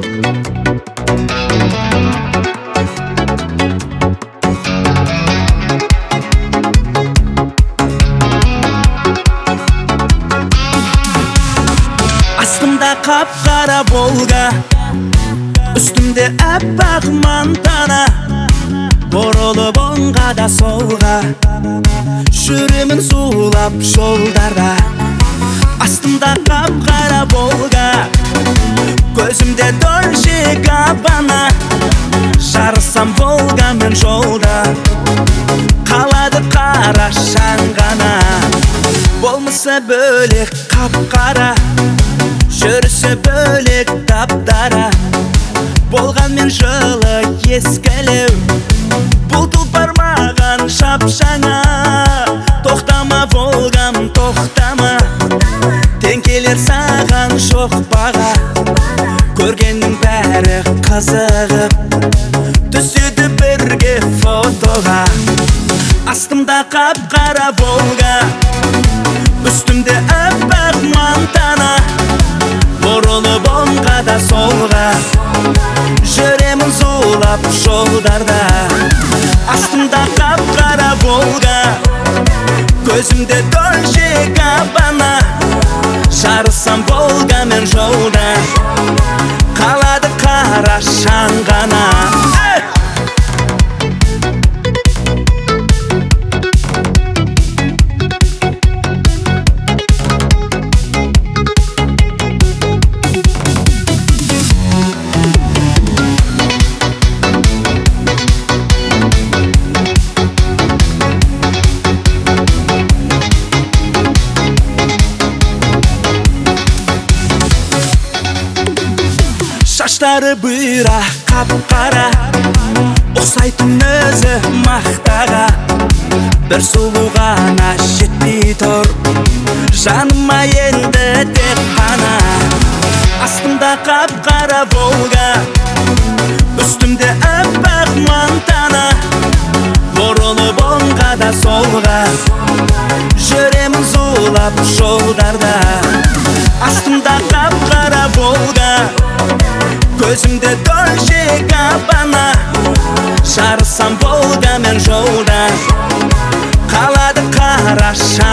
Астымда қап-қара Волга, үстімде аппақ мантана, бұрылып оңға да солға, жүремін зулап жолдарда. Астымда қап-қара Волга, көзімде Дольче Габбана, жарысам Волгамен жолда, қалады қара шаң ғана. Болмысы бөлек қап-қара, жүрісі бөлек таптара, болғанмен жылы ескілеу, бұл тұлпар маған шап-жаңа. Тоқтама Волгам, тоқтама, тең келер саған жоқ баға. Көргеннің бәрі қызығып, түседі бірге фотоға. Астымда қап-қара Волга, үстімде аппақ мантана, бұрылып оңға да солға, жүремін зулап жолдарда. Астымда қап-қара Волга, көзімде Дольче Габбана, жарысам Волгамен жолда, қалады қара шаң ғана. Шаштары бұйра қап-қара, ұқсайтын өзі мақтаға, бір сұлу ғана жетпей тұр жаныма енді тек қана. Астымда қап-қара Волга, үстімде аппақ мантана, бұрылып оңға да солға, жүремін зулап жолдарда. Астымда қап-қара Волга, көзімде Дольче Габбана, жарысам Волгамен жолда, қалады қара шаң